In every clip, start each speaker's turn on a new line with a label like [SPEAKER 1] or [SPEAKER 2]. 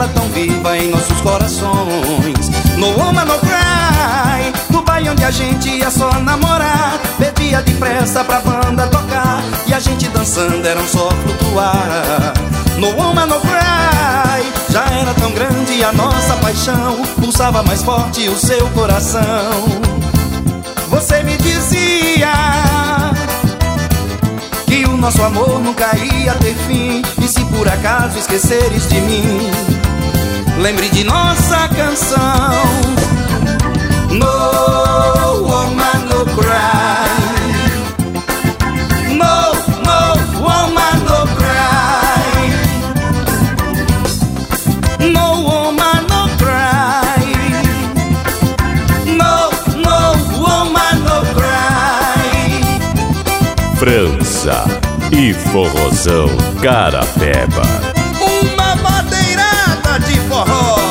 [SPEAKER 1] tão viva em nossos corações. No Woman No Cry, no baile onde a gente ia só namorar, pedia depressa pra banda tocar e a gente dançando era um só flutuar. No Woman No Cry, já era tão grande a nossa paixão, pulsava mais forte o seu coração. Você me dizia que o nosso amor nunca ia ter fim, e se por acaso esqueceres de mim, lembre de nossa canção. No Woman No Cry, no, no Woman No Cry, no Woman No Cry, no, no Woman No Cry.
[SPEAKER 2] França e forrozão Carapeba.
[SPEAKER 3] Uma madeirada de forró.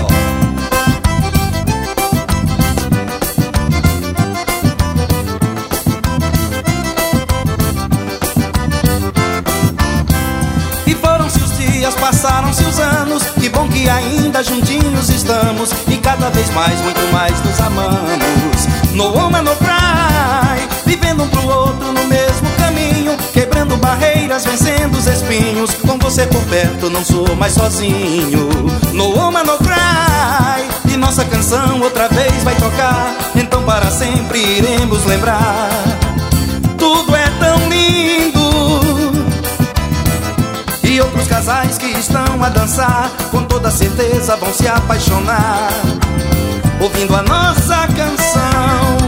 [SPEAKER 1] E foram-se os dias, passaram-se os anos, que bom que ainda juntinhos estamos, e cada vez mais, muito mais nos amamos. No Woman No Cry, vivendo um pro outro no mesmo caminho, quebrando barreiras, vencendo os espinhos, com você por perto não sou mais sozinho. No Woman No Cry, e nossa canção outra vez vai tocar, então para sempre iremos lembrar. Tudo é tão lindo, e outros casais que estão a dançar, com toda certeza vão se apaixonar, ouvindo a nossa canção.